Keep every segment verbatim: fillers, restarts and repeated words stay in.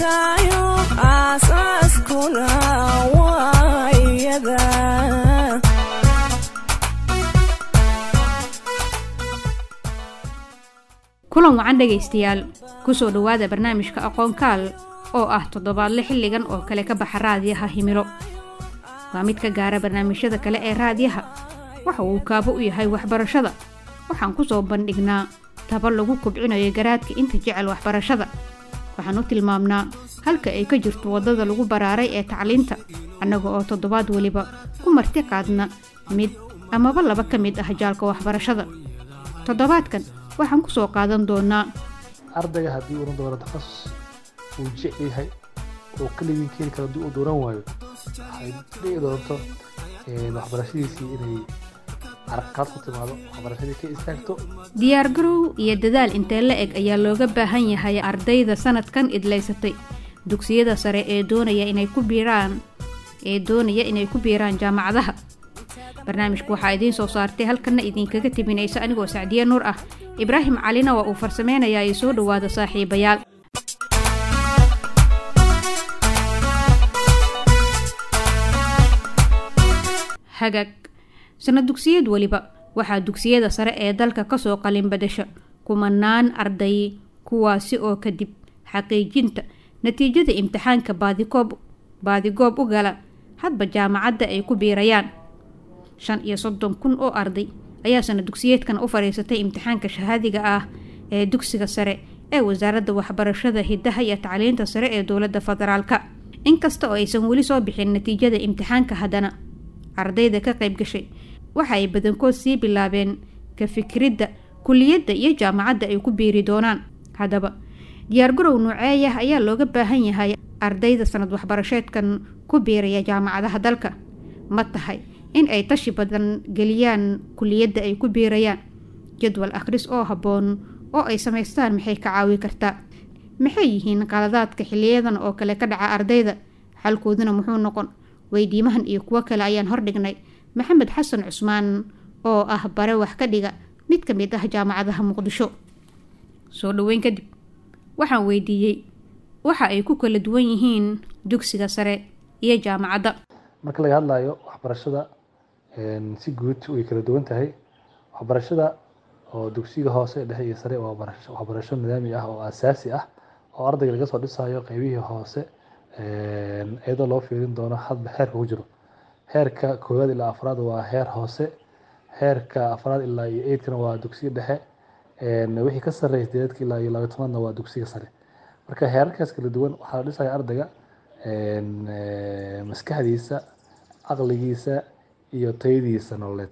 dhigayo aasaaskuna waa iyada. kulan wacan dhegaystayaal kusoo dhawaada barnaamijka aqoon kaal oo ah toddobaadle xilligan oo kale ka baxa raadiyaha himilo. waa mid ka gaara barnaamijyada kale ee raadiyaha. waxa uu kaabo u yahay waxbarashada. waxaan kusoo bandhignaa taba lagu kobcinayo garaadka inta jecel waxbarashada. waxaan u tilmaamnaa halka ay ka jirto wadada lagu baraaray ee tacliinta, annaga oo toddobaad waliba ku marti qaadna mid amaba laba ka mid ah jaalka waxbarashada. toddobaadkan waxaan kusoo qaadan doonaa ardayga haddii uu doono takhasus uu jecel yahay oo keligii keeni kara haddii uu dooran waayo waxay dhici doonto waxbarashadiisii inay carqalad ku timaado, waxbarashadii ka istaagto. diyaargarow iyo dadaal intee la eg ayaa looga baahan yahay ardayda sanadkan idlaysatay dugsiyada sare ee doonaya inay ku biiraan ee doonaya inay ku biiraan jaamacadaha. barnaamijku waxaa idiin soo saartay halkana idinkaga tibinaysa anigoo Sacdiye Nuur ah. Ibraahim Calina waa uu farsameynayaa ay soo dhawaada saaxiibayaal. hagaag sanad dugsiyad waliba waxaa dugsiyada sare ee dalka ka soo qalin badasha kumanaan arday kuwaasi oo kadib xaqiijinta natiijada imtixaanka baadigoob baadigoob u gala hadba jaamacadda ay ku biirayaan. shan iyo soddon kun oo arday ayaa sanad dugsiyeedkan u fariisatay imtixaanka shahaadiga ah ee dugsiga sare ee wasaaradda waxbarashada hidaha iyo tacliinta sare ee dowladda federaalka. inkasta oo aysan weli soo bixin natiijada imtixaanka, haddana ardayda ka qayb gashay waxa ay badankood sii bilaabeen ka fikridda kulliyadda iyo jaamacadda ay ku biiri doonaan. haddaba diyaargarow nooceeyah ayaa looga baahan yahay ardayda sanad waxbarasheedkan ku biiraya jaamacadaha dalka? ma tahay in ay tashi badan geliyaan kulliyadda ay ku biirayaan? jadwal akhris oo habboon oo ay samaystaan maxay ka caawi kartaa? maxay yihiin qaladaadka xiliyadan oo kale ka dhaca ardayda? xalkooduna muxuu noqon? weydiimahan iyo kuwo kale ayaan hordhignay maxamed xasan cusmaan oo ah bare wax ka dhiga mid ka mid ah jaamacadaha muqdisho. soo dhaweyn kadib waxaan weydiiyey waxa ay ku kala duwan yihiin dugsiga sare iyo jaamacadda. marka laga hadlayo waxbarashada si guud way kala duwan tahay. waxbarashada oo dugsiga hoose dhexe iyo sare waa waxbarasho nidaami ah oo asaasi ah oo ardayga laga soo dhisayo qaybihii hoose iyadoo loo fiirin doono hadba heerka ku jiro. heerka koowaad ilaa afraad waa heer hoose, heerka afraad ilaa iyo eedkana waa dugsiga dhexe, wixii ka sarreeya sideedka ilaa iyo labaatanaadna waa dugsiga sare. marka heerarkaas kala duwan waxaa la dhisaya ardayga maskaxdiisa, aqligiisa iyo tayadiisa nololeed.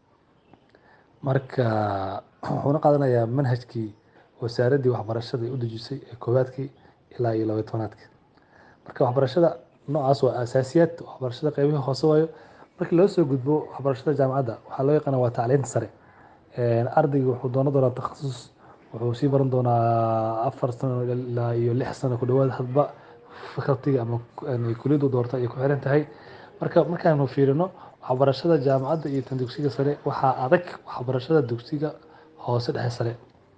marka wuxuuna qaadanayaa manhajkii wasaaraddii waxbarashada ay u dejisay ee koowaadkii ilaa iyo labaatanaadka. marka waxbarashada noocaas waa asaasiyaad waxbarashada qaybihii hoose waayo. markii loo soo gudbo waxbarashada jaamacadda waxaa loo yaqaana waa tacliinta sare. ardayga wuxuu doonan doonaa takhasus, wuxuu sii baran doonaa afar sano ilaa iyo lix sano ku dhawaad hadba fakaltiga ama kulliyaddu doorta ay ku xiran tahay. marka markaanu fiirino waxbarashada jaamacadda iyo tan dugsiga sare waxaa adag waxbarashada dugsiga hoose dhexe sare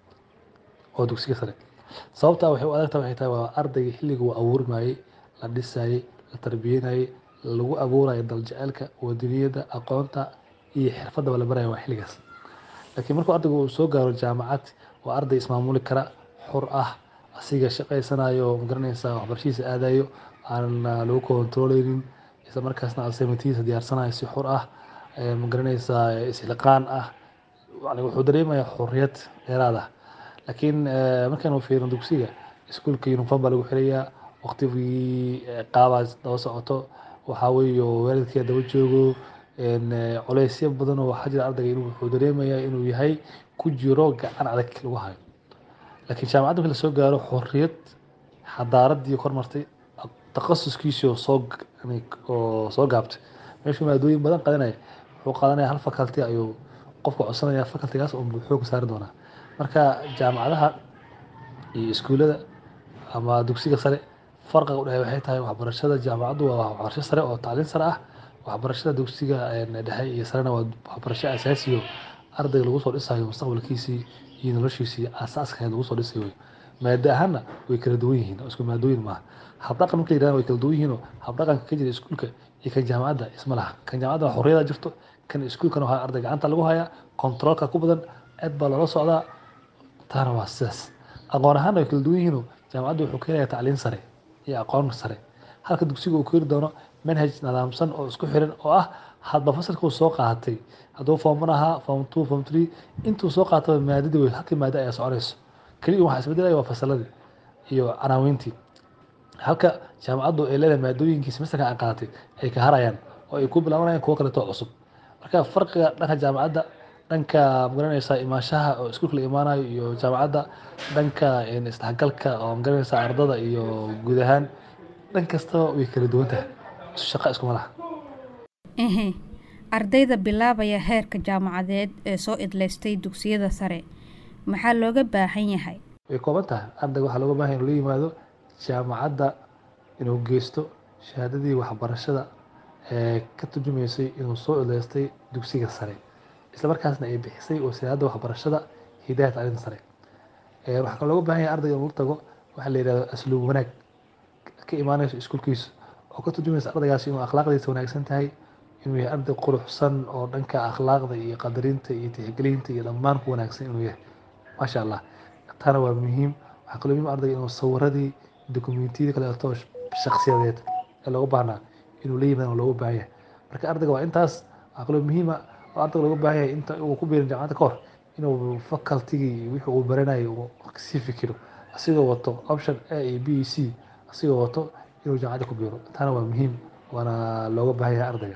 oo dugsiga sare. sababta waxay u adag tahay waxay tahay waa ardayga xilliga uu abuurmayay, la dhisayay, la tarbiyeynayay, lagu abuurayo daljaceelka, wadaniyadda, aqoonta iyo xirfadda la barayo waa xilligaas. laakiin markuu ardaygu uu soo gaaro jaamacad waa arday ismaamuli kara, xur ah, asiga shaqaysanayo, magaranaysaa waxbarashadiisa aadayo, aan lagu kontrooleynin, isla markaasna assignmentiisa diyaarsanayo si xur ah, magaranaysaa isliqaan ah. yani wuxuu dareemayaa xurriyad dheeraad ah. laakiin markaanu fiirino dugsiga, iskuulka uniform baa lagu xirayaa, waqtigii qaabaa daba socoto, waxaa weeye waalidkii daba joogo, culaysyo badan oo waxaa jira ardayga inuu wuxuu dareemayaa inuu yahay ku jiro gacan adag lagu hayo. laakiin jaamacadda markii lasoo gaaro xurriyad, xadaaraddii kormartay, takhasuskiisii oo soo oo soo gaabtay, meeshuu maadooyin badan qadanaya wuxuu qaadanaya hal faculty ayuu qofka codsanaya, facultygaas oo xoog saari doonaa. marka jaamacadaha iyo iskuulada ama dugsiga sare farqiga u dhexeeya waxay tahay waxbarashada jaamacaddu waa waxbarasho sare oo tacliin sare ah, waxbarashada dugsiga dhexe iyo sarena waa waxbarasho asaasi ah ardayga lagu soo dhisayo mustaqbalkiisii iyo noloshiisii aasaaska lagu soo dhisayo. maada ahaanna way kala duwan yihiin oo isku maadooyin maaha habdhaqan marka yidhahdaan way kala duwan yihiin oo habdhaqanka ka jira iskuulka iyo kan jaamacadda isma laha kan jaamacadda waa xorriyada jirto kan iskuulkana waxaa arday gacanta lagu hayaa controolka ku badan aad baa loola socdaa taana waa sidaas aqoon ahaanna way kala duwan yihiin oo jaamacaddu wuxuu keenayaa tacliin sare iyo aqoon sare halka dugsiga uu keeni doono manhaj nidaamsan oo isku xiran oo ah hadba fasalka uu soo qaatay hadduu form one ahaa form two form three intuu soo qaataba maadadii wey halkii maada ayaa soconayso keliya waxaa isbedelaya waa fasaladii iyo canaaweyntii halka jaamacaddu ay leedahay maadooyinkii semesterka ay qaadatay ay ka harayaan oo ay ku bilaabanayaan kuwo kaleeto cusub marka farqiga dhanka jaamacadda dhanka magaranaysaa imaanshaha oo iskuulka la imaanayo iyo jaamacadda dhanka isdhexgalka oo magaranaysaa ardada iyo guud ahaan dhan kastaba way kala duwan tahay shaqo iskuma laha ehe ardayda bilaabaya heerka jaamacadeed ee soo idlaystay dugsiyada sare maxaa looga baahan yahay way kooban tahay ardayga waxaa looga baahan yahay inuu la yimaado jaamacadda inuu geysto shahaadadii waxbarashada ee ka turjumaysay inuu soo idlaystay dugsiga sare isla markaasna ay bixisay wasaaradda waxbarashada hidaayat tacliinta sare waxaa kaloo looga baahan yahay ardayga inuu la tago waxaa la yidhahdo asluub wanaag ka imaanayso iskuulkiisa oo ka turjumaysa ardaygaasi inuu akhlaaqdiisa wanaagsan tahay inuu yahay arday quruxsan oo dhanka akhlaaqda iyo qadarinta iyo tixgelinta iyo dhammaan ku wanaagsan inuu yahay maasha allah taana waa muhiim waxaa kaloo muhiim ardayga inuu sawiradii dokumentiyadii kaleeto shakhsiyadeed ee looga baahnaa inuu la yimaado looga baahan yahay marka ardayga waa intaas waxaa kaloo muhiima oo ardayga looga baahan yahay inta uu ku biirin jaamacadda ka hor inuu facultigii wixii uu baranayo uu sii fikiro asigoo wato option a iyo b e c asigoo wato inuu jaamacadda ku biiro taana waa muhiim waana looga baahan yahay ardayga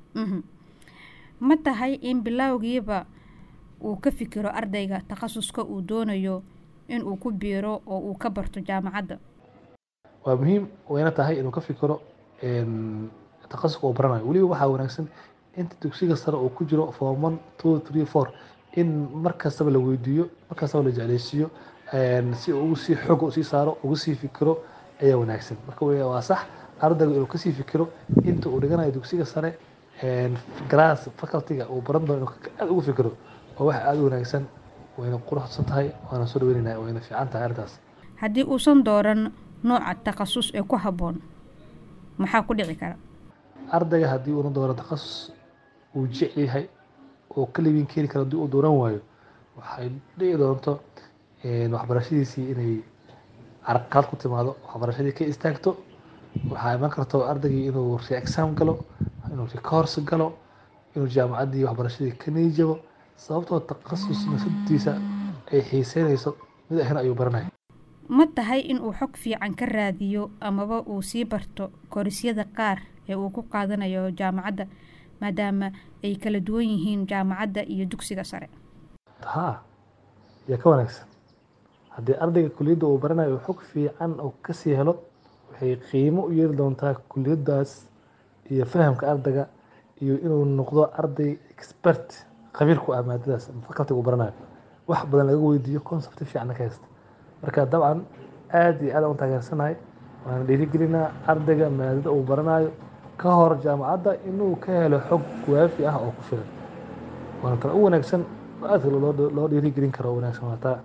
ma tahay in bilowgiiba uu ka fikiro ardayga takhasuska uu doonayo in uu ku biiro oo uu ka barto jaamacadda waa muhiim wayna tahay inuu ka fikiro takhasuska uu baranayo weliba waxaa wanaagsan inta dugsiga sare uu ku jiro form one two three four in markastaba la weydiiyo markastaba la jecleysiiyo si uu ugu sii xoog usii saaro ugu sii fikiro ayaa wanaagsan marka waa sax ardaygu inuu kasii fikiro inta uu dhiganayo dugsiga sare glass facultyga uu baran doono inuu aad ugu fikiro waa wax aad u wanaagsan wayna quruxsan tahay waana soo dhaweynaynaa wayna fiican tahay arrintaas haddii uusan dooran nooca takhasus ee ku habboon maxaa ku dhici kara ardayga haddii uuna dooran takhasus uu jecel yahay oo ka liibin keeni karo haddii uu dooran waayo waxay dhici doonto waxbarashadiisii inay carqalad ku timaado waxbarashadii ka istaagto waxaa iman karto ardaygii inuu re-exam galo inuu recourse galo inuu jaamacaddii waxbarashadii ka niyijabo sababtoo takhasus nafadiisa ay xiiseynayso mid ahayn ayuu baranaya ma tahay inuu xog fiican ka raadiyo amaba uu sii barto korisyada qaar ee uu ku qaadanayo jaamacadda maadaama ay kala duwan yihiin jaamacadda iyo dugsiga sare haa yaa ka wanaagsan haddii ardayga kuliyadda uu baranayo xog fiican oo kasii helo waxay qiimo u yeeli doontaa kuliyaddaas iyo fahamka ardayga iyo inuu noqdo arday expert khabiir ku ah maadadaas facultyga uu baranayo wax badan laga weydiiyo concept fiican ka haysta marka dabcan aad iyo aad aan u taageersanahay waana dhiirigelinaa ardayga maadada uu baranayo ka hor jaamacadda inuu ka helo xog waafi ah oo ku filan waana tan u wanaagsan oo aadka loo dhiirigelin karo wanaagsan waataa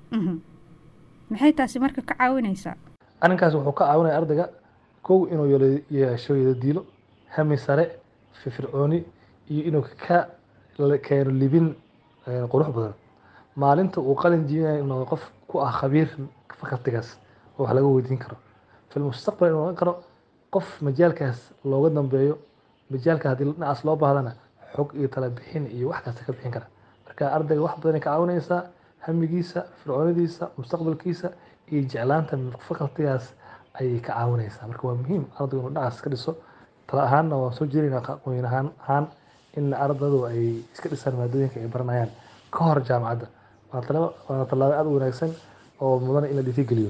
maxay taasi marka ka caawinaysaa arrinkaas wuxuu ka caawinaya ardayga kow inuu yeesho yadadiilo hami sare firfircooni iyo inuu ka keeno libin qurux badan maalinta uu qalin jiinayo inuu qof ku ah khabiir facultygaas oo wax laga weydiin karo fi lmustaqbal inuu noqon karo qof majaalkaas looga dambeeyo majaalka haddii dhinacaas loo baahdana xog iyo tala bixin iyo wax kasta ka bixin kara marka ardayga wax badanay ka caawinaysaa hamigiisa fircoonidiisa mustaqbalkiisa iyo jeclaanta facultygaas ayay ka caawinaysaa marka waa muhiim ardaygu inuu dhinacaas ka dhiso tala ahaanna waan soo jeedinaa aqoon ahaan ahaan in ardaydu ay iska dhisaan maadooyinka ay baranayaan ka hor jaamacadda waana tallaabo aad u wanaagsan oo mudan in la dhiirigeliyo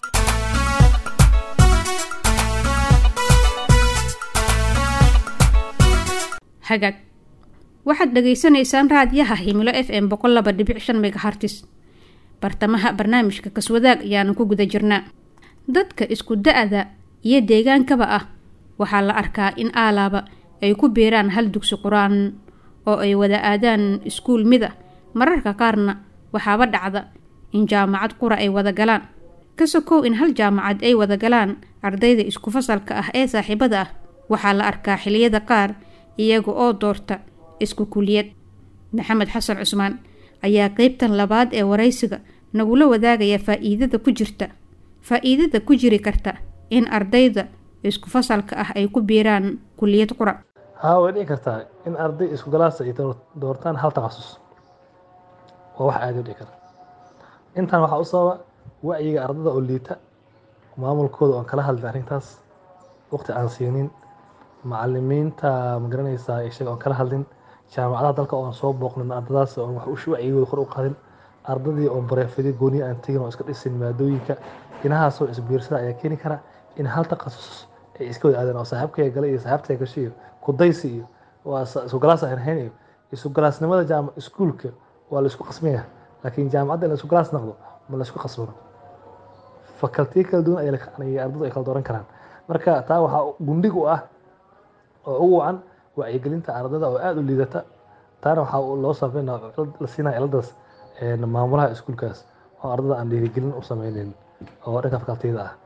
hagaag waxaad dhageysanaysaan raadiyaha himilo f m boqol laba dhibic shan megahertis bartamaha barnaamijka kaswadaag ayaanu ku guda jirnaa dadka isku da-da iyo deegaankaba ah waxaa la arkaa in aalaaba ay ku biiraan hal dugsi qur-aan oo ay wada aadaan iskuul mid ah mararka qaarna waxaaba dhacda in jaamacad qura ay wada galaan ka sokow in hal jaamacad ay wada galaan ardayda isku fasalka ah ee saaxiibada ah, waxaa la arkaa xilliyada qaar iyaga oo doorta isku kuliyad. Maxamed Xasan Cusmaan ayaa qaybtan labaad ee waraysiga nagula wadaagaya faa'iidada ku jirta faa'iidada ku jiri karta in ardayda isku fasalka ah ay ku biiraan kuliyad qura. haa way dhici kartaa in arday isku galaas ay doortaan hal takhasus. waa wax aad u dhici kara. intaan waxaa u sababa wacyiga ardada oo liita, maamulkooda oon kala hadlin arrintaas, waqti aan siinin, macallimiinta ma garanaysaa isaga oon kala hadlin, jaamacadaha dalka oon soo booqnin ardadaas oon wax u wacyigooda kor u qaadin, ardadii oon bareefadii gooniya aan tegin oo iska dhisin maadooyinka. inahaasoo isbiirsada ayaa keeni kara in hal takhasus ay iska wada aadaan oo saaxiibkaya gala iyo saaxiibtaya gasho iyo kudaysi iyo waa isku galaas aan ahayn iyo isku galaasnimada jaamac iskuulka waa la isku qasmaya, laakiin jaamacadda in la isku galaas noqdo ma la isku qasbano. fakaltiyo kala duwan ayaa ardadu ay kala dooran karaan. marka taa waxaa gundhig u ah oo ugu wacan wacyigelinta ardada oo aad u liidata. taana waxaa loo sameynaa la siinaya ciladaas maamulaha iskuulkaas oo ardada aan dhiirigelin u sameynin oo dhanka fakaltiyada ah.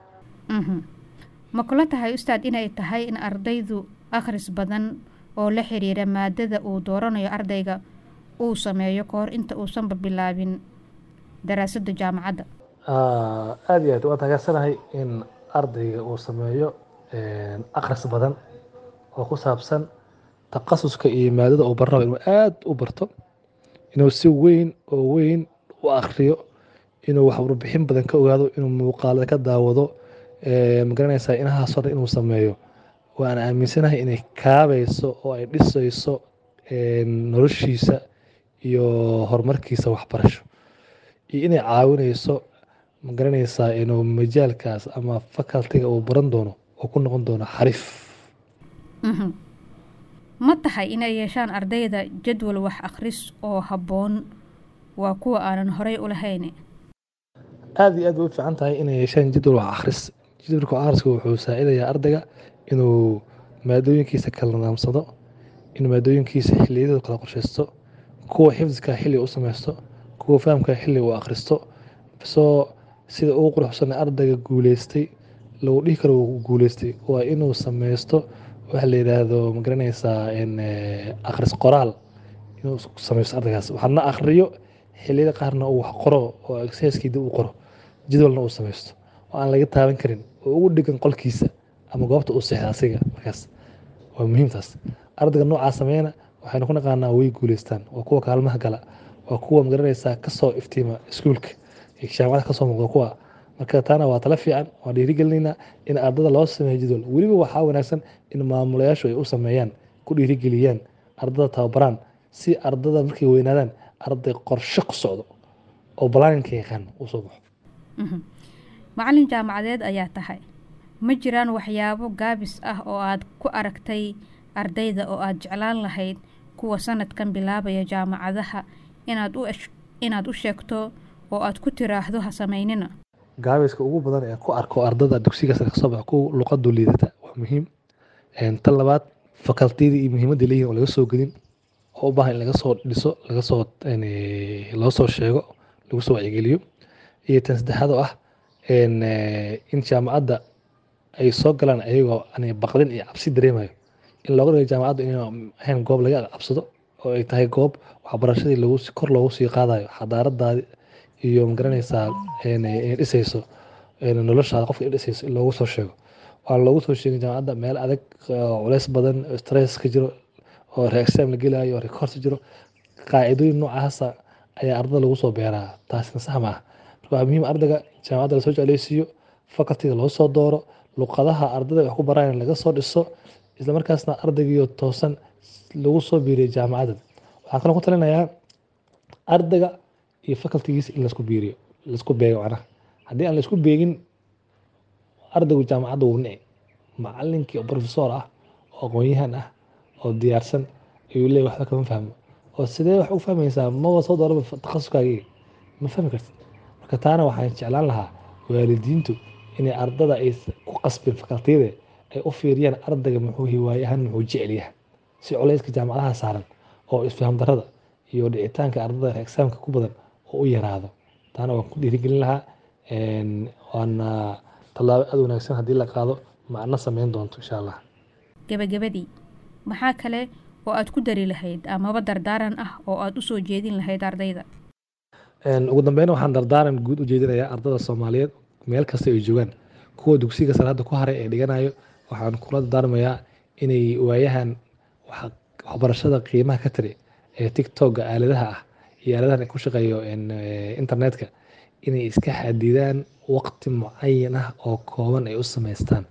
ma kula tahay ustaad inay tahay in ardaydu akhris badan oo la xiriira maadada uu dooranayo ardayga uu sameeyo kahor inta uusanba bilaabin daraasadda jaamacadda? aad iyo aad waan taageersanahay in ardayga uu sameeyo akhris badan oo ku saabsan takhasuska iyo maadada uu baranayo, inuu aad u barto, inuu si weyn oo weyn u akhriyo, inuu wax warbixin badan ka ogaado, inuu muuqaalada ka daawado, ma garanaysaa inahaasoo dhan inuu sameeyo. waan aaminsanahay inay kaabayso oo ay dhisayso noloshiisa iyo horumarkiisa waxbarasho, iyo inay caawinayso ma garanaysaa inuu majaalkaas ama fakaltiga uu baran doono oo ku noqon doono xariif. ma tahay inay yeeshaan ardayda jadwal wax akhris oo habboon waa kuwa aanan horey u lahayn? aad iyo aad bay u fiican tahay inay yeeshaan jadwal wax akhris. jadwalka akhriska wuxuu saacidayaa ardayga inuu maadooyinkiisa kala nidaamsado, inuu maadooyinkiisa xilliyadooda kala qorshaysto, kuwa xifdiska xilli u samaysto, kuwa fahamka xilli uu akhristo. soo sida ugu quruxsan ardayga guuleystay lagu dhihi karo uu guuleystay waa inuu samaysto waxa la yidhaahdo ma garanaysaa akhris qoraal, inuu samaysto ardaygaas waxna akhriyo, xilliyada qaarna uu wax qoro oo exercisekiisa uu qoro, jadwalna uu samaysto oo aan laga taaban karin oo ugu dhigan qolkiisa ama goobta uu seexda asiga. markaas waa muhiim taas. ardayga noocaa sameeyana waxaynu ku naqaanaa way guuleystaan, waa kuwa kaalmaha gala, waa kuwa ma garanaysaa kasoo iftiima iskuulka iyo jaamacada kasoo muuqda kuwa. marka taana waa tala fiican, waa dhiirigelinaynaa in ardada loo sameeyo jadwal. weliba waxaa wanaagsan in maamulayaashu ay u sameeyaan, ku dhiirigeliyaan, ardada tababaraan, si ardada markay weynaadaan arday qorshe ku socdo oo balaaninka yaqaan uu soo baxo. macallin jaamacadeed ayaa tahay, ma jiraan waxyaabo gaabis ah oo aad ku aragtay ardayda oo aad jeclaan lahayd kuwa sanadkan bilaabaya jaamacadaha inaad u inaad u sheegto oo aad ku tiraahdo ha sameynina? gaabiska ugu badan ee ku arko ardada dugsiga sare kasoo baxa ku luqadu liidata waa muhiim. tan labaad fakaltiyada iyo muhiimadda leeyihiin oo laga soo gelin oo u baahan in laga soo dhiso, laga soo loo soo sheego, lagu soo wacyigeliyo. iyo tan saddexaad oo ah in jaamacadda ay soo galaan ayagoo aan baqdin iyo cabsi dareemayo, in looga dhigo jaamacaddu inay ahayn goob laga cabsado oo ay tahay goob waxbarashadii lagu kor loogu sii qaadayo, xadaaradaadi iyo ma garanaysaa inay dhisayso noloshaada qofka dhisayso in loogu soo sheego. waan loogu soo sheegin jaamacadda meel adag, culays badan, stress ka jiro, oo re-exam la gelayo, rekoorsi jiro. qaacidooyin noocaasa ayaa ardada lagu soo beeraa, taasina sax ma ah. waa muhiim ardayga jaamacadda lasoo jecleysiiyo, fakaltiga loo soo dooro, luqadaha ardada wax ku baraan laga soo dhiso, isla markaasna ardaygiyo toosan lagu soo biiriyo jaamacadda. waxaan kaloo ku talinayaa ardayga iyo fakaltigiisa in laisku biiriyo, laisku beego. macnaha haddii aan laisku beegin ardaygu jaamacadda wuu nici. macallinkii oo professor ah oo aqoon-yahan ah oo diyaarsan ayuu leeyahay waxba kama fahmo, oo sidee wax u fahmaysaa maba soo dooraba takhasuskaagii ma fahmi kartid. marka taana waxaan jeclaan lahaa waalidiintu inay ardada ay ku qasbin fakaltiyada ay u fiiriyaan ardayga muxuu hiwaaye ahaan muxuu jecel yahay, si culayska jaamacadaha saaran oo isfaham darrada iyo dhicitaanka ardada exaamka ku badan oo u yaraado. taana waan ku dhiirigelin lahaa waana tallaabo aad wanaagsan haddii la qaado macno sameyn doonto insha allah. gabagabadii maxaa kale oo aad ku dari lahayd amaba dardaaran ah oo aad usoo jeedin lahayd ardayda? ugu dambeyn waxaan dardaaran guud u jeedinayaa ardada Soomaaliyeed meel kasta ay joogaan, kuwa dugsiga sare hadda ku haray ee dhiganayo waxaan kula dardaarmayaa inay waayahan waxbarashada qiimaha ka tiri ee TikTok aaladaha ah iyo aaladahan ku shaqeeyo internetka inay iska xadidaan waqti mucayan ah oo kooban ay u sameystaan.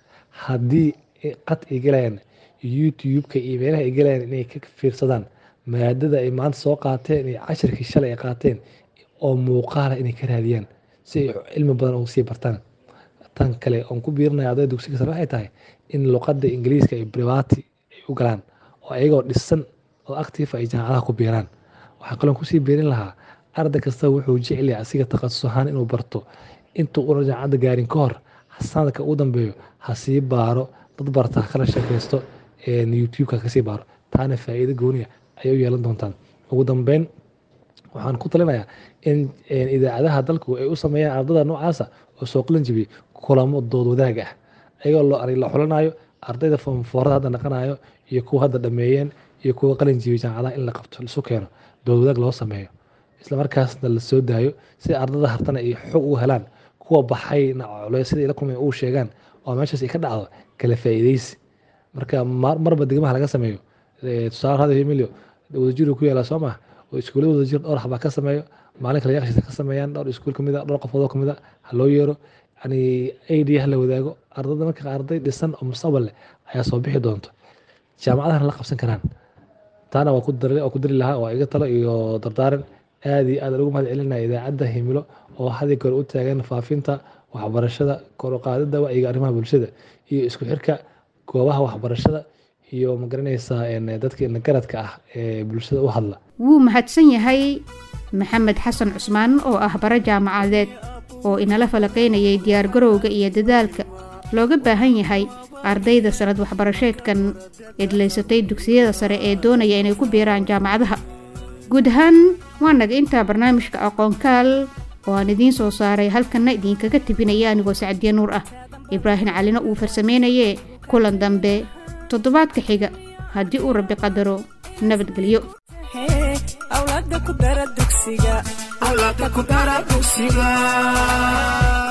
haddii qad ay galayaan YouTube-ka iyo meelaha ay galayaan inay ka fiirsadaan maadada ay maanta soo qaateen iyo casharkii shalay ay qaateen oo muuqaala inay ka raadiyaan si ay cilmi badan ugu sii bartaan. tan kale oon ku biirinayo ardayda dugsiga sare waxay tahay in luqadda Ingiriiska ay private ay u galaan oo ayagoo dhisan oo active ay jaamacadaha ku biiraan. waxaa kaloo ku sii biirin lahaa arday kasta wuxuu jecel yahay asiga takhasus ahaan inuu barto intuu uu jaamacadda gaarin ka hor sanadka ugu dambeeyo ha sii baaro dad barta kala shaqeysto ee YouTube-ka ka sii baaro, taana faa'iido gooni ah ayay u yeelan doontaan. ugu dambeyn waxaan ku talinayaa in idaacadaha dalku ay u sameeyaan ardada noocaasa oo soo qalan jibiyay kulamo dood wadaag ah ayagoo loo arin la xulanayo ardayda form four hadda naqanayo iyo kuwa hadda dhameeyeen iyo kuwa qalin jibiyay jaamacadaha in la qabto la isu keeno dood wadaag loo sameeyo isla markaasna la soo daayo si ardada hartana ay xog u helaan kuwa baxayna culaysyada la kulmay uu sheegaan oo meeshaas ay ka dhacdo kala faa'iideysi. marka marba degmaha laga sameeyo tusaale hada Emilio wadajir ku yaala Soomaa oo iskuulada wadajir dhowr xaba ka sameeyo maalin kale yaqshis ka sameeyaan dhowr iskuul kamid ah dhowr qofood kamid ah haloo yeero yani idea la wadaago ardada marka arday dhisan oo mustaqbal leh ayaa soo bixi doonto jaamacadaha la qabsan karaan. taana waa ku daray oo ku dari lahaa waa iga talo iyo dardaaran aad iyo aad ugu mahad celinaya idaacadda Himilo oo hadii kor u taagan faafinta waxbarashada kor u qaadida wacyiga arrimaha bulshada iyo isku xirka goobaha waxbarashada iyo magaranaysaa in dadka garadka ah ee bulshada u hadla. wuu mahadsan yahay Maxamed Xasan Cusmaan oo ah bara jaamacadeed oo inala falaqeynayay diyaar garowga iyo dadaalka looga baahan yahay ardayda sanad waxbarasheedkan idleysatay dugsiyada sare ee doonaya inay ku biiraan jaamacadaha. guud ahaan waa naga intaa barnaamijka aqoon kaal oo aan idiin soo saaray halkana idinkaga tibinaya anigoo Sacdiya Nuur ah. Ibraahin Calina uu farsameynayay. kulan dambe toddobaadka xiga haddii uu Rabbi qadaro. nabadgelyo. awlaadda ku dara dugsiga awlaadda ku dara dugsiga